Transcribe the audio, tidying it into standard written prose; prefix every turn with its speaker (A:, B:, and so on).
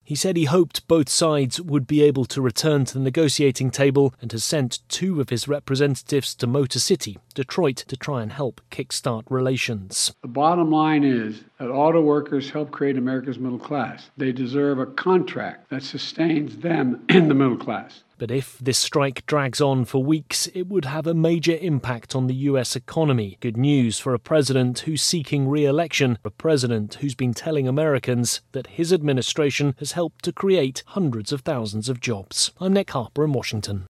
A: He said he hoped both sides would be able to return to the negotiating table and has sent 2 of his representatives to Motor City, Detroit, to try and help kickstart relations.
B: The bottom line is that auto workers help create America's middle class. They deserve a contract that sustains them in the middle class.
A: But if this strike drags on for weeks, it would have a major impact on the US economy. Good news for a president who's seeking re-election, a president who's been telling Americans that his administration has helped to create hundreds of thousands of jobs. I'm Nick Harper in Washington.